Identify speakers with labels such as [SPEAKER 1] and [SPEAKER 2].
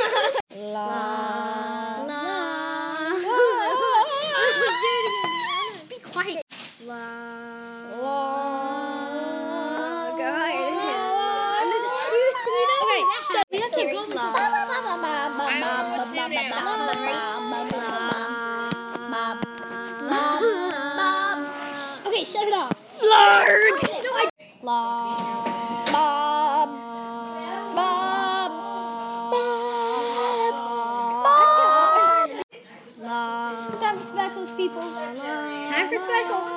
[SPEAKER 1] La.
[SPEAKER 2] La.
[SPEAKER 1] Be quiet.
[SPEAKER 2] La.
[SPEAKER 1] Go ahead.
[SPEAKER 2] Okay, shut
[SPEAKER 1] We have to go.
[SPEAKER 2] La. Okay, shut it off.
[SPEAKER 1] Lord.
[SPEAKER 2] La.